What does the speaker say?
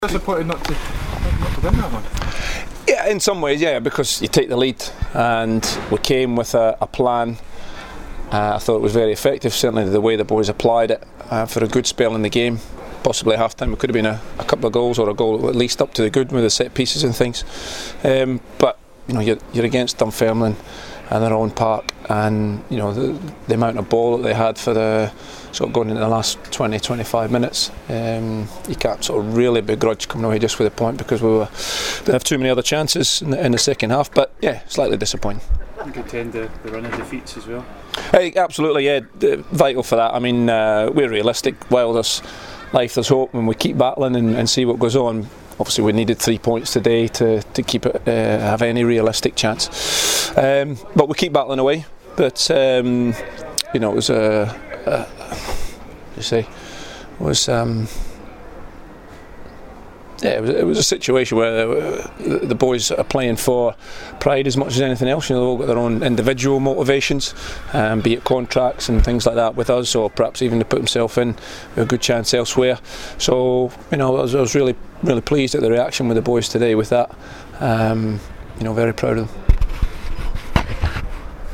Disappointed not to win that one. Yeah, in some ways, yeah, because you take the lead, and we came with a plan. I thought it was very effective, certainly the way the boys applied it for a good spell in the game. Possibly half time it could have been a couple of goals, or a goal at least up to the good with the set pieces and things. But you know, you're against Dunfermline and their own park, and you know the amount of ball that they had for the sort of going into the last 20-25 minutes. You can't sort of really begrudge coming away just with a point, because they have too many other chances in the second half. But yeah, slightly disappointing. You could tend the run of defeats as well. Hey, absolutely, yeah, vital for that. I mean, we're realistic. While there's life, there's hope, and we keep battling and see what goes on. Obviously, we needed 3 points today to keep it have any realistic chance. But we keep battling away. But you know, it was it was a situation where the boys are playing for pride as much as anything else. You know, they've all got their own individual motivations, be it contracts and things like that with us, or perhaps even to put himself in a good chance elsewhere. So you know, I was really pleased at the reaction with the boys today with that. You know, very proud of them.